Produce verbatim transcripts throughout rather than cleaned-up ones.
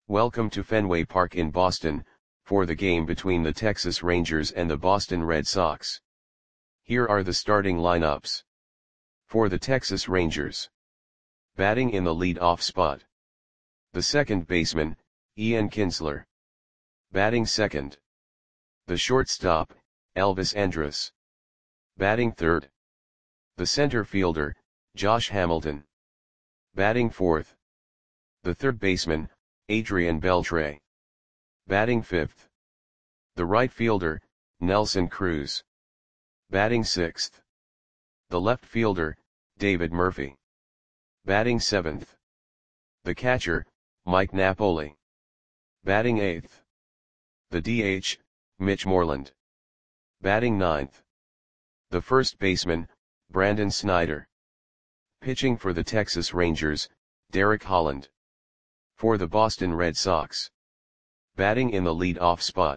Welcome to Fenway Park in Boston, for the game between the Texas Rangers and the Boston Red Sox. Here are the starting lineups. For the Texas Rangers. Batting in the lead-off spot. The second baseman, Ian Kinsler. Batting second. The shortstop, Elvis Andrus. Batting third. The center fielder, Josh Hamilton. Batting fourth. The third baseman, Adrian Beltre. Batting fifth. The right fielder, Nelson Cruz. Batting sixth. The left fielder, David Murphy. Batting seventh. The catcher, Mike Napoli. Batting eighth. The D H, Mitch Moreland. Batting ninth. The first baseman, Brandon Snyder. Pitching for the Texas Rangers, Derek Holland. For the Boston Red Sox. Batting in the lead-off spot.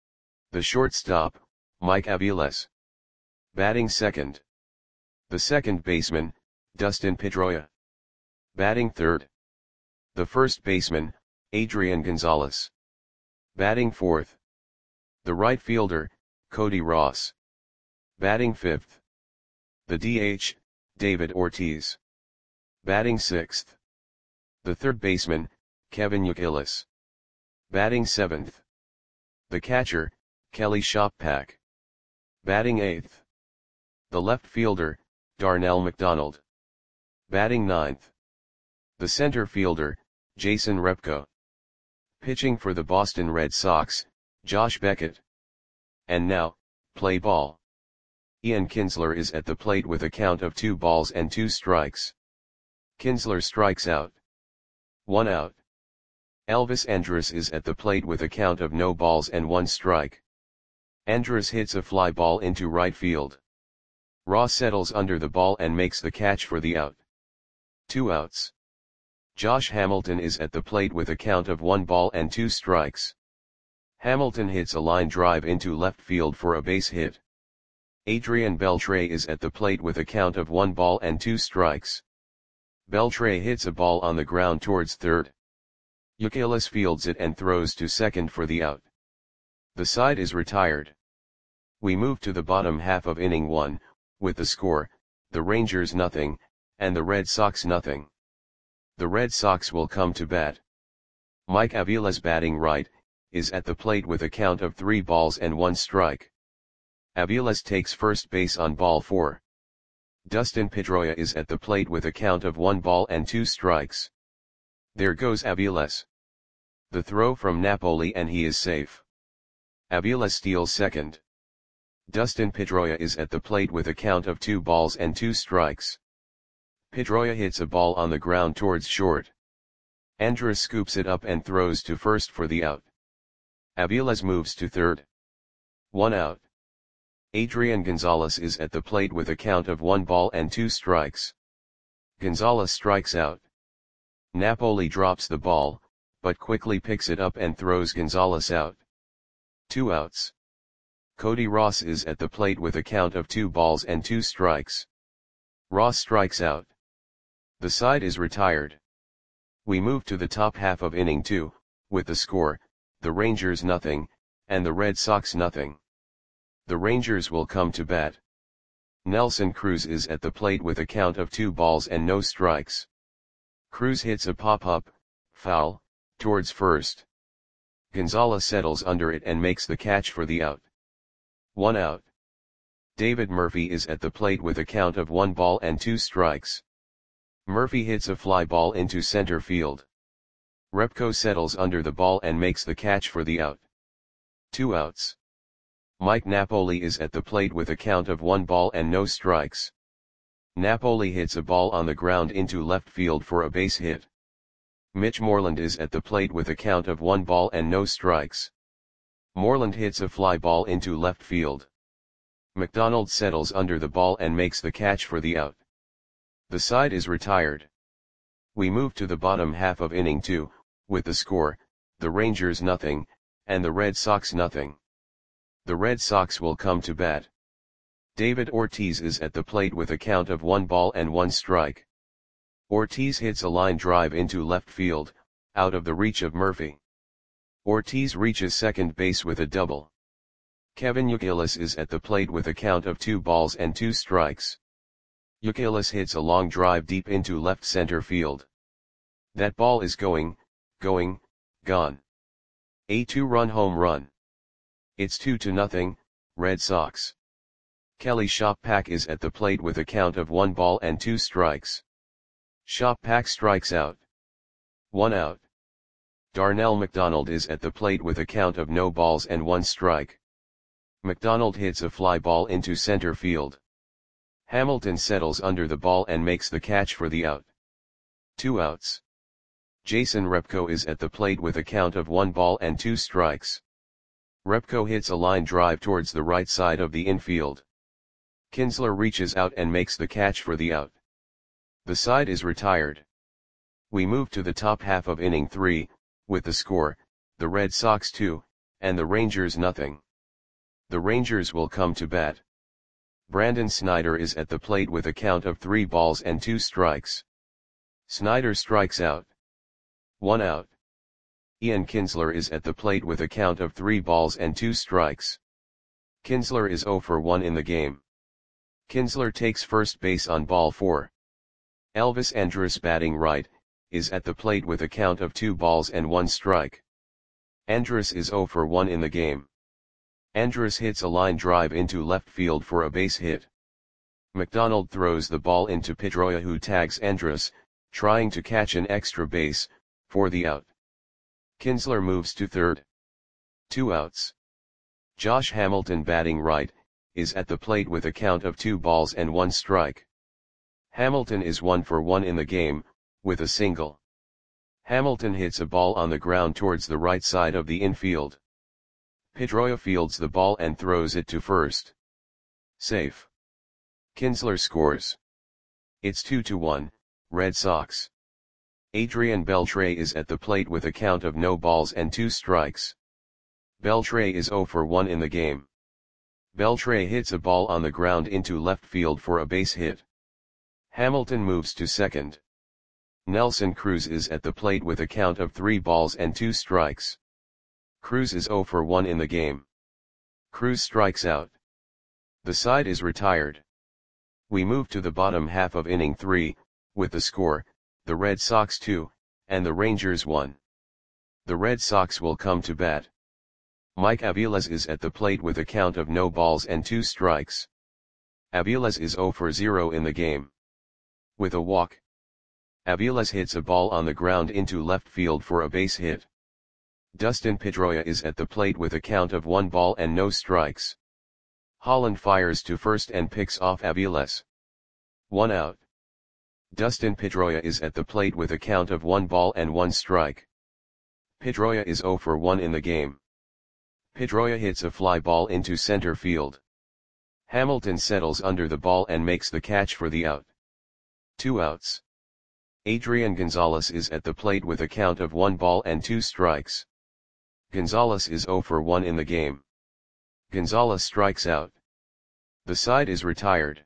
The shortstop, Mike Aviles. Batting second. The second baseman, Dustin Pedroia. Batting third. The first baseman, Adrian Gonzalez. Batting fourth. The right fielder, Cody Ross. Batting fifth. The D H, David Ortiz. Batting sixth. The third baseman, Kevin Youkilis. Batting seventh. The catcher, Kelly Shoppak. Batting eighth. The left fielder, Darnell McDonald. Batting ninth. The center fielder, Jason Repko. Pitching for the Boston Red Sox, Josh Beckett. And now, play ball. Ian Kinsler is at the plate with a count of two balls and two strikes. Kinsler strikes out. One out. Elvis Andrus is at the plate with a count of no balls and one strike. Andrus hits a fly ball into right field. Ross settles under the ball and makes the catch for the out. Two outs. Josh Hamilton is at the plate with a count of one ball and two strikes. Hamilton hits a line drive into left field for a base hit. Adrian Beltre is at the plate with a count of one ball and two strikes. Beltre hits a ball on the ground towards third. Youkilis fields it and throws to second for the out. The side is retired. We move to the bottom half of inning one, with the score, the Rangers nothing, and the Red Sox nothing. The Red Sox will come to bat. Mike Aviles batting right, is at the plate with a count of three balls and one strike. Aviles takes first base on ball four. Dustin Pedroia is at the plate with a count of one ball and two strikes. There goes Aviles. The throw from Napoli and he is safe. Aviles steals second. Dustin Pedroia is at the plate with a count of two balls and two strikes. Pedroia hits a ball on the ground towards short. Andrus scoops it up and throws to first for the out. Aviles moves to third. One out. Adrian Gonzalez is at the plate with a count of one ball and two strikes. Gonzalez strikes out. Napoli drops the ball, but quickly picks it up and throws Gonzalez out. Two outs. Cody Ross is at the plate with a count of two balls and two strikes. Ross strikes out. The side is retired. We move to the top half of inning two, with the score, the Rangers nothing, and the Red Sox nothing. The Rangers will come to bat. Nelson Cruz is at the plate with a count of two balls and no strikes. Cruz hits a pop-up, foul, towards first. Gonzalez settles under it and makes the catch for the out. One out. David Murphy is at the plate with a count of one ball and two strikes. Murphy hits a fly ball into center field. Repko settles under the ball and makes the catch for the out. Two outs. Mike Napoli is at the plate with a count of one ball and no strikes. Napoli hits a ball on the ground into left field for a base hit. Mitch Moreland is at the plate with a count of one ball and no strikes. Moreland hits a fly ball into left field. McDonald settles under the ball and makes the catch for the out. The side is retired. We move to the bottom half of inning two, with the score, the Rangers nothing, and the Red Sox nothing. The Red Sox will come to bat. David Ortiz is at the plate with a count of one ball and one strike. Ortiz hits a line drive into left field, out of the reach of Murphy. Ortiz reaches second base with a double. Kevin Youkilis is at the plate with a count of two balls and two strikes. Youkilis hits a long drive deep into left center field. That ball is going, going, gone. A two-run home run. It's two to nothing, Red Sox. Kelly Shopak is at the plate with a count of one ball and two strikes. Shopak strikes out. One out. Darnell McDonald is at the plate with a count of no balls and one strike. McDonald hits a fly ball into center field. Hamilton settles under the ball and makes the catch for the out. Two outs. Jason Repko is at the plate with a count of one ball and two strikes. Repko hits a line drive towards the right side of the infield. Kinsler reaches out and makes the catch for the out. The side is retired. We move to the top half of inning three, with the score, the Red Sox two, and the Rangers nothing. The Rangers will come to bat. Brandon Snyder is at the plate with a count of three balls and two strikes. Snyder strikes out. One out. Ian Kinsler is at the plate with a count of three balls and two strikes. Kinsler is zero for one in the game. Kinsler takes first base on ball four. Elvis Andrus, batting right, is at the plate with a count of two balls and one strike. Andrus is zero for one in the game. Andrus hits a line drive into left field for a base hit. McDonald throws the ball into Pedroia, who tags Andrus, trying to catch an extra base, for the out. Kinsler moves to third. Two outs. Josh Hamilton, batting right, is at the plate with a count of two balls and one strike. Hamilton is one for one in the game, with a single. Hamilton hits a ball on the ground towards the right side of the infield. Pedroia fields the ball and throws it to first. Safe. Kinsler scores. It's two to one, Red Sox. Adrian Beltre is at the plate with a count of no balls and two strikes. Beltre is zero for one in the game. Beltre hits a ball on the ground into left field for a base hit. Hamilton moves to second. Nelson Cruz is at the plate with a count of three balls and two strikes. Cruz is zero for one in the game. Cruz strikes out. The side is retired. We move to the bottom half of inning three, with the score, the Red Sox two, and the Rangers one. The Red Sox will come to bat. Mike Aviles is at the plate with a count of no balls and two strikes. Aviles is zero for zero in the game. With a walk. Aviles hits a ball on the ground into left field for a base hit. Dustin Pedroia is at the plate with a count of one ball and no strikes. Holland fires to first and picks off Aviles. One out. Dustin Pedroia is at the plate with a count of one ball and one strike. Pedroia is zero for one in the game. Pedroia hits a fly ball into center field. Hamilton settles under the ball and makes the catch for the out. Two outs. Adrian Gonzalez is at the plate with a count of one ball and two strikes. Gonzalez is zero for one in the game. Gonzalez strikes out. The side is retired.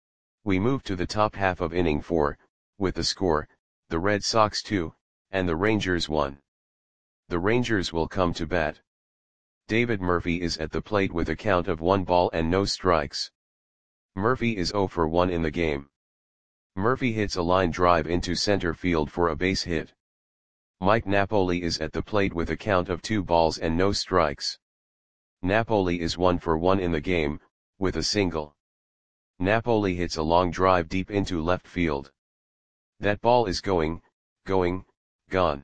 We move to the top half of inning four, with the score, the Red Sox two, and the Rangers one. The Rangers will come to bat. David Murphy is at the plate with a count of one ball and no strikes. Murphy is zero for one in the game. Murphy hits a line drive into center field for a base hit. Mike Napoli is at the plate with a count of two balls and no strikes. Napoli is one for one in the game, with a single. Napoli hits a long drive deep into left field. That ball is going, going, gone.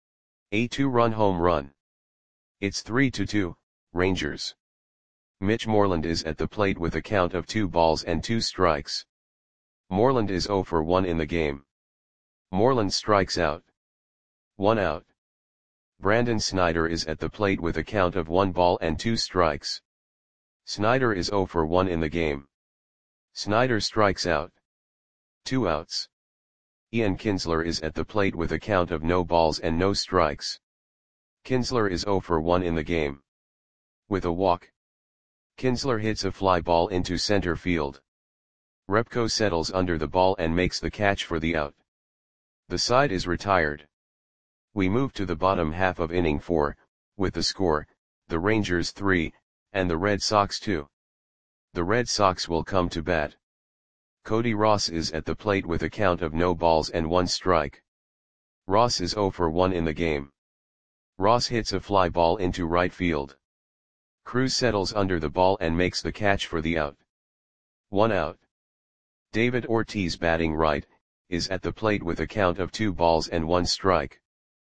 A two-run home run. It's three to two, Rangers. Mitch Moreland is at the plate with a count of two balls and two strikes. Moreland is zero for one in the game. Moreland strikes out. One out. Brandon Snyder is at the plate with a count of one ball and two strikes. Snyder is zero for one in the game. Snyder strikes out. Two outs. Ian Kinsler is at the plate with a count of no balls and no strikes. Kinsler is zero for one in the game. With a walk. Kinsler hits a fly ball into center field. Repko settles under the ball and makes the catch for the out. The side is retired. We move to the bottom half of inning four, with the score, the Rangers three, and the Red Sox two. The Red Sox will come to bat. Cody Ross is at the plate with a count of no balls and one strike. Ross is oh for one in the game. Ross hits a fly ball into right field. Cruz settles under the ball and makes the catch for the out. One out. David Ortiz, batting right, is at the plate with a count of two balls and one strike.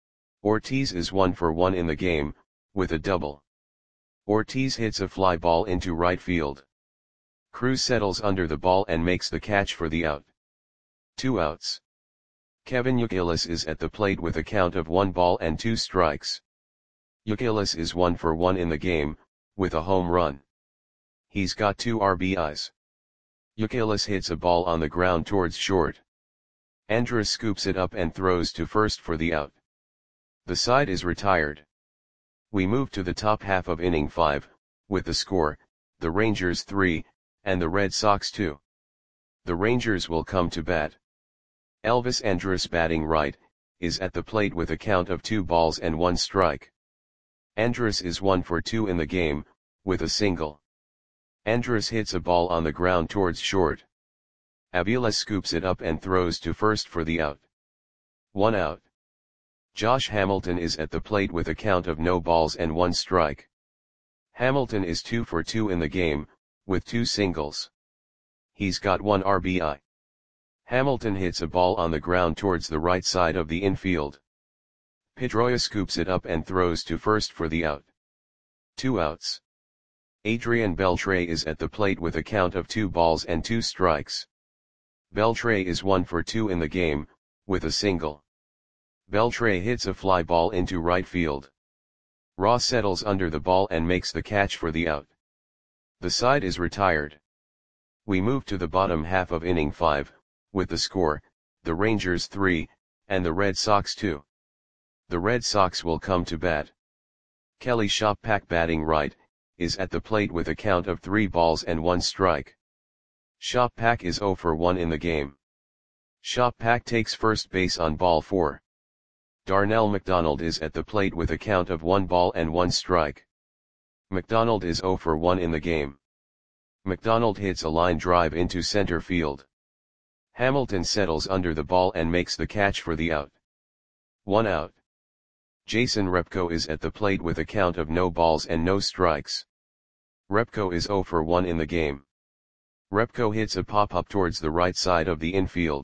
Ortiz is one for one in the game, with a double. Ortiz hits a fly ball into right field. Cruz settles under the ball and makes the catch for the out. Two outs. Kevin Youkilis is at the plate with a count of one ball and two strikes. Youkilis is one for one in the game, with a home run. He's got two R B Is. Youkilis hits a ball on the ground towards short. Andrus scoops it up and throws to first for the out. The side is retired. We move to the top half of inning five, with the score, the Rangers three, and the Red Sox two. The Rangers will come to bat. Elvis Andrus, batting right, is at the plate with a count of two balls and one strike. Andrus is one for two in the game, with a single. Andrus hits a ball on the ground towards short. Avila scoops it up and throws to first for the out. One out. Josh Hamilton is at the plate with a count of no balls and one strike. Hamilton is two for two in the game, with two singles. He's got one R B I. Hamilton hits a ball on the ground towards the right side of the infield. Pedroia scoops it up and throws to first for the out. Two outs. Adrian Beltre is at the plate with a count of two balls and two strikes. Beltre is one for two in the game, with a single. Beltre hits a fly ball into right field. Ross settles under the ball and makes the catch for the out. The side is retired. We move to the bottom half of inning five, with the score, the Rangers three, and the Red Sox two. The Red Sox will come to bat. Kelly Shoppak, batting right, is at the plate with a count of three balls and one strike. Shoppak is oh for one in the game. Shoppak takes first base on ball four. Darnell McDonald is at the plate with a count of one ball and one strike. McDonald is oh for one in the game. McDonald hits a line drive into center field. Hamilton settles under the ball and makes the catch for the out. One out. Jason Repko is at the plate with a count of no balls and no strikes. Repko is oh for one in the game. Repko hits a pop-up towards the right side of the infield.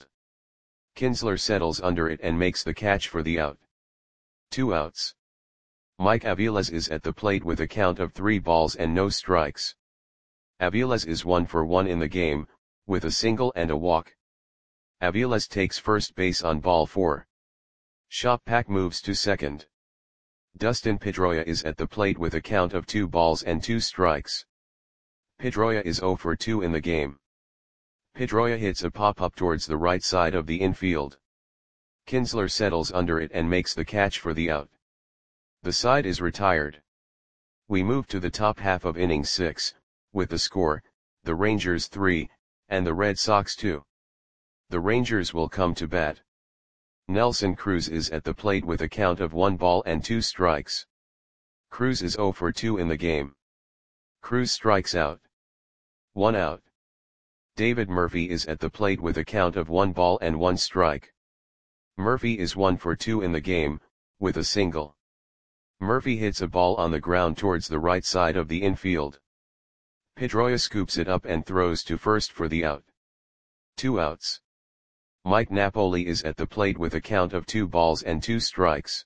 Kinsler settles under it and makes the catch for the out. Two outs. Mike Aviles is at the plate with a count of three balls and no strikes. Aviles is one for one in the game, with a single and a walk. Aviles takes first base on ball four. Shoppak moves to second. Dustin Pedroia is at the plate with a count of two balls and two strikes. Pedroia is oh for two in the game. Pedroia hits a pop-up towards the right side of the infield. Kinsler settles under it and makes the catch for the out. The side is retired. We move to the top half of inning six, with the score, the Rangers three, and the Red Sox two. The Rangers will come to bat. Nelson Cruz is at the plate with a count of one ball and two strikes. Cruz is oh for two in the game. Cruz strikes out. One out. David Murphy is at the plate with a count of one ball and one strike. Murphy is one for two in the game, with a single. Murphy hits a ball on the ground towards the right side of the infield. Pedroia scoops it up and throws to first for the out. Two outs. Mike Napoli is at the plate with a count of two balls and two strikes.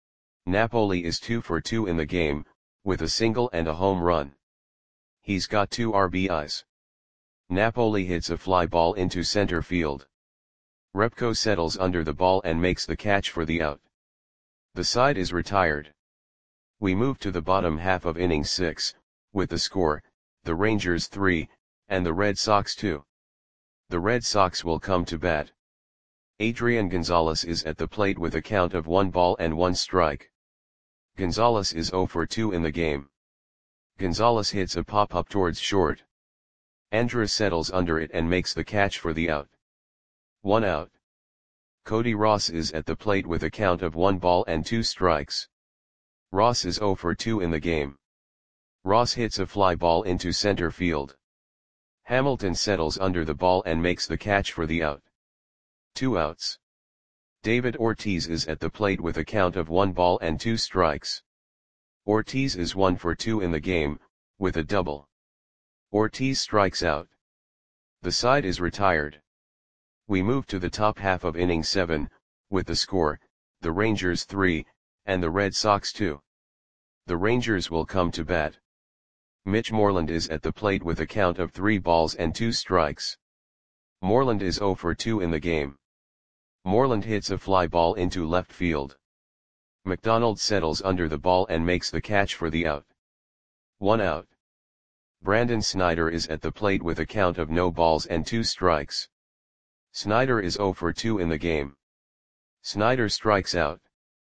Napoli is two for two in the game, with a single and a home run. He's got two R B Is. Napoli hits a fly ball into center field. Repko settles under the ball and makes the catch for the out. The side is retired. We move to the bottom half of inning six, with the score, the Rangers three, and the Red Sox two. The Red Sox will come to bat. Adrian Gonzalez is at the plate with a count of one ball and one strike. Gonzalez is oh for two in the game. Gonzalez hits a pop-up towards short. Andrus settles under it and makes the catch for the out. One out. Cody Ross is at the plate with a count of one ball and two strikes. Ross is zero for two in the game. Ross hits a fly ball into center field. Hamilton settles under the ball and makes the catch for the out. Two outs. David Ortiz is at the plate with a count of one ball and two strikes. Ortiz is one for two in the game, with a double. Ortiz strikes out. The side is retired. We move to the top half of inning seven, with the score, the Rangers three, and the Red Sox two. The Rangers will come to bat. Mitch Moreland is at the plate with a count of three balls and two strikes. Moreland is zero for two in the game. Moreland hits a fly ball into left field. McDonald settles under the ball and makes the catch for the out. One out. Brandon Snyder is at the plate with a count of no balls and two strikes. Snyder is zero for two in the game. Snyder strikes out.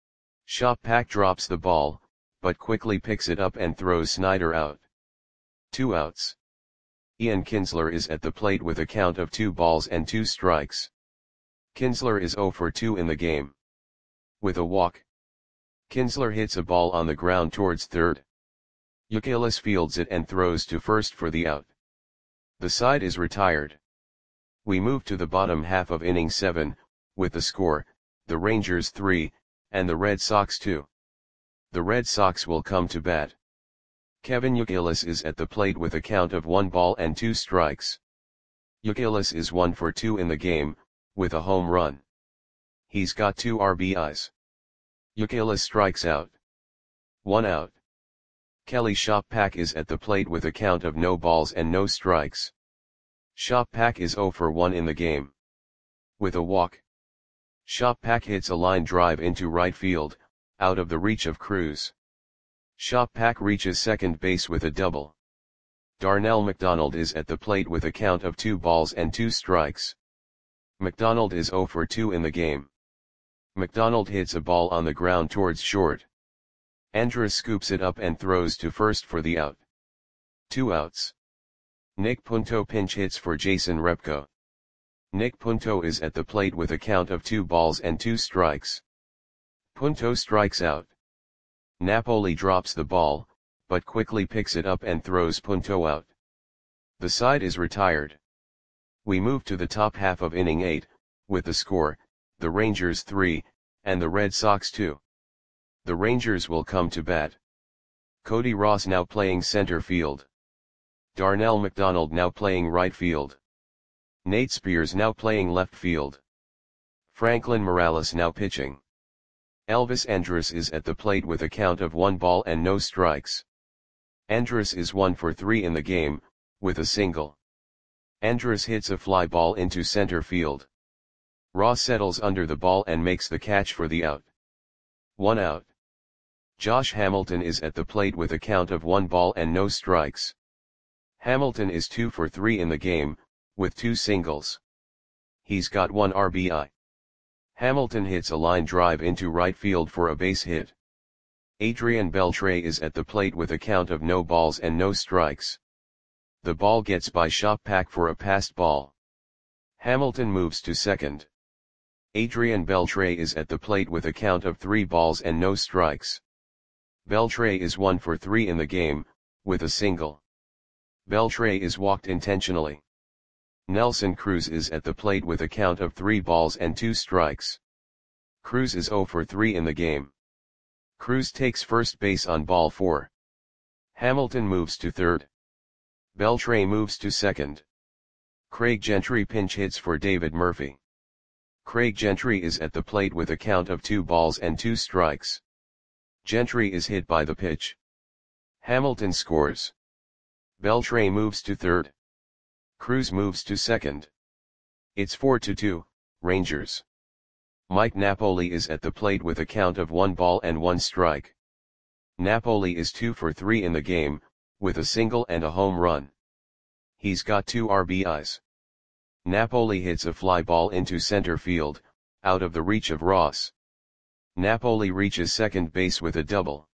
Shopak drops the ball, but quickly picks it up and throws Snyder out. Two outs. Ian Kinsler is at the plate with a count of two balls and two strikes. Kinsler is zero for two in the game. With a walk. Kinsler hits a ball on the ground towards third. Youkilis fields it and throws to first for the out. The side is retired. We move to the bottom half of inning seven, with the score, the Rangers three, and the Red Sox two. The Red Sox will come to bat. Kevin Youkilis is at the plate with a count of one ball and two strikes. Youkilis is one for two in the game, with a home run. He's got two R B Is. Youkilis strikes out. One out. Kelly Shopak is at the plate with a count of no balls and no strikes. Shopak is zero for one in the game. With a walk. Shopak hits a line drive into right field, out of the reach of Cruz. Shopak reaches second base with a double. Darnell McDonald is at the plate with a count of two balls and two strikes. McDonald is zero for two in the game. McDonald hits a ball on the ground towards short. Andrus scoops it up and throws to first for the out. Two outs. Nick Punto pinch hits for Jason Repko. Nick Punto is at the plate with a count of two balls and two strikes. Punto strikes out. Napoli drops the ball, but quickly picks it up and throws Punto out. The side is retired. We move to the top half of inning eight, with the score, the Rangers three, and the Red Sox two. The Rangers will come to bat. Cody Ross now playing center field. Darnell McDonald now playing right field. Nate Spears now playing left field. Franklin Morales now pitching. Elvis Andrus is at the plate with a count of one ball and no strikes. Andrus is one for three in the game, with a single. Andrus hits a fly ball into center field. Ross settles under the ball and makes the catch for the out. One out. Josh Hamilton is at the plate with a count of one ball and no strikes. Hamilton is two for three in the game, with two singles. He's got one R B I. Hamilton hits a line drive into right field for a base hit. Adrian Beltre is at the plate with a count of no balls and no strikes. The ball gets by Shopak for a passed ball. Hamilton moves to second. Adrian Beltre is at the plate with a count of three balls and no strikes. Beltre is one for three in the game, with a single. Beltre is walked intentionally. Nelson Cruz is at the plate with a count of three balls and two strikes. Cruz is zero for three in the game. Cruz takes first base on ball four. Hamilton moves to third. Beltre moves to second. Craig Gentry pinch hits for David Murphy. Craig Gentry is at the plate with a count of two balls and two strikes. Gentry is hit by the pitch. Hamilton scores. Beltre moves to third. Cruz moves to second. It's four to two, Rangers. Mike Napoli is at the plate with a count of one ball and one strike. Napoli is two for three in the game, with a single and a home run. He's got two R B Is. Napoli hits a fly ball into center field, out of the reach of Ross. Napoli reaches second base with a double.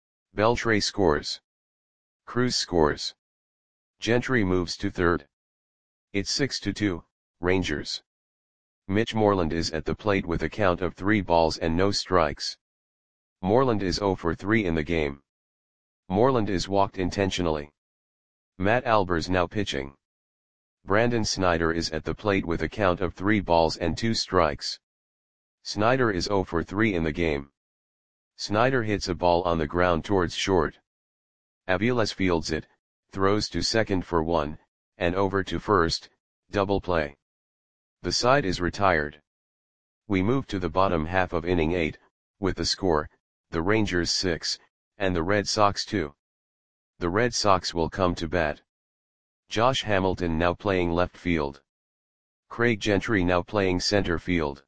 Beltre scores. Cruz scores. Gentry moves to third. It's six to two, Rangers. Mitch Moreland is at the plate with a count of three balls and no strikes. Moreland is zero for three in the game. Moreland is walked intentionally. Matt Albers now pitching. Brandon Snyder is at the plate with a count of three balls and two strikes. Snyder is zero for three in the game. Snyder hits a ball on the ground towards short. Aviles fields it, throws to second for one, and over to first, double play. The side is retired. We move to the bottom half of inning eight, with the score, the Rangers six, and the Red Sox two. The Red Sox will come to bat. Josh Hamilton now playing left field. Craig Gentry now playing center field.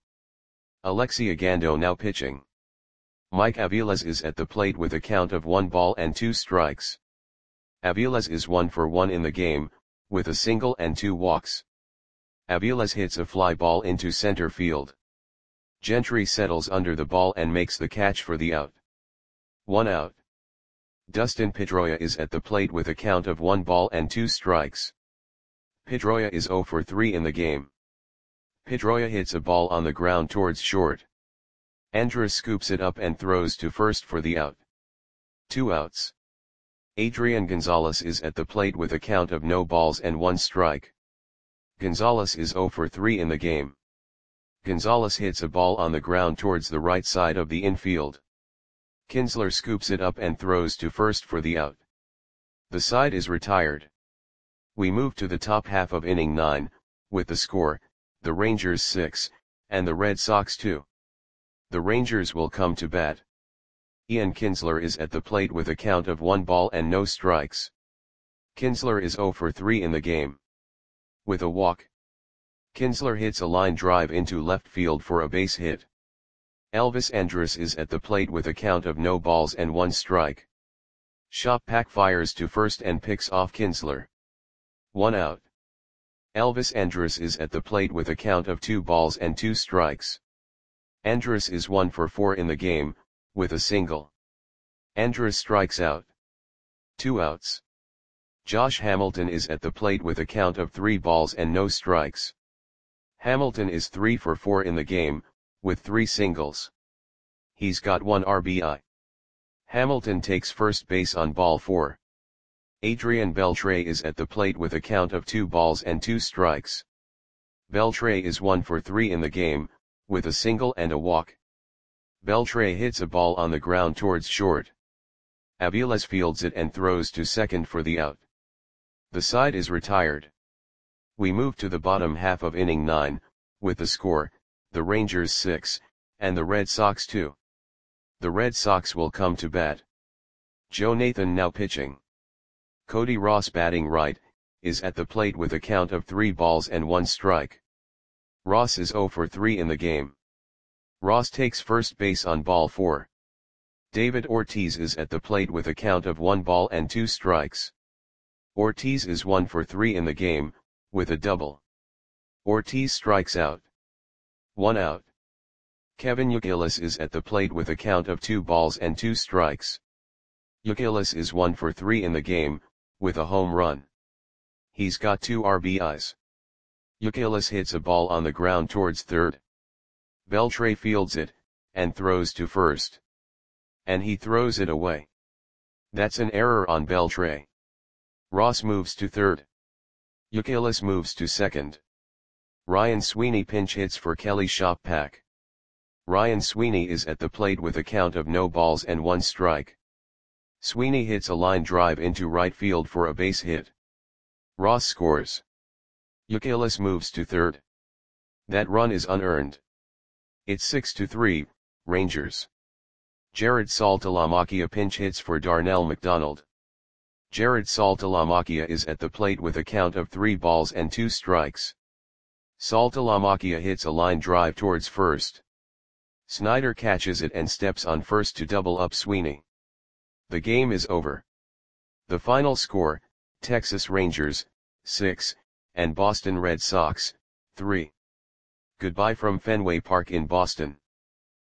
Alexi Ogando now pitching. Mike Aviles is at the plate with a count of one ball and two strikes. Aviles is one for one in the game, with a single and two walks. Aviles hits a fly ball into center field. Gentry settles under the ball and makes the catch for the out. One out. Dustin Pedroia is at the plate with a count of one ball and two strikes. Pedroia is zero for three in the game. Pedroia hits a ball on the ground towards short. Andrus scoops it up and throws to first for the out. Two outs. Adrian Gonzalez is at the plate with a count of no balls and one strike. Gonzalez is zero for three in the game. Gonzalez hits a ball on the ground towards the right side of the infield. Kinsler scoops it up and throws to first for the out. The side is retired. We move to the top half of inning nine, with the score, the Rangers six, and the Red Sox two. The Rangers will come to bat. Ian Kinsler is at the plate with a count of one ball and no strikes. Kinsler is zero for three in the game. With a walk. Kinsler hits a line drive into left field for a base hit. Elvis Andrus is at the plate with a count of no balls and one strike. Shoppak fires to first and picks off Kinsler. One out. Elvis Andrus is at the plate with a count of two balls and two strikes. Andrus is one for four in the game, with a single. Andrus strikes out. Two outs. Josh Hamilton is at the plate with a count of three balls and no strikes. Hamilton is three for four in the game, with three singles. He's got one R B I. Hamilton takes first base on ball four. Adrian Beltre is at the plate with a count of two balls and two strikes. Beltre is one for three in the game, with a single and a walk. Beltre hits a ball on the ground towards short. Aviles fields it and throws to second for the out. The side is retired. We move to the bottom half of inning nine, with the score, the Rangers six, and the Red Sox two. The Red Sox will come to bat. Joe Nathan now pitching. Cody Ross batting right, is at the plate with a count of three balls and one strike. Ross is zero for three in the game. Ross takes first base on ball four. David Ortiz is at the plate with a count of one ball and two strikes. Ortiz is one for three in the game, with a double. Ortiz strikes out. One out. Kevin Youkilis is at the plate with a count of two balls and two strikes. Youkilis is one for three in the game, with a home run. He's got two R B Is. Youkilis hits a ball on the ground towards third. Beltre fields it, and throws to first. And he throws it away. That's an error on Beltre. Ross moves to third. Youkilis moves to second. Ryan Sweeney pinch hits for Kelly Shoppak. Ryan Sweeney is at the plate with a count of no balls and one strike. Sweeney hits a line drive into right field for a base hit. Ross scores. Youkilis moves to third. That run is unearned. It's six to three, Rangers. Jared Saltalamacchia pinch hits for Darnell McDonald. Jared Saltalamacchia is at the plate with a count of three balls and two strikes. Saltalamacchia hits a line drive towards first. Snyder catches it and steps on first to double up Sweeney. The game is over. The final score, Texas Rangers, six, and Boston Red Sox, three. Goodbye from Fenway Park in Boston.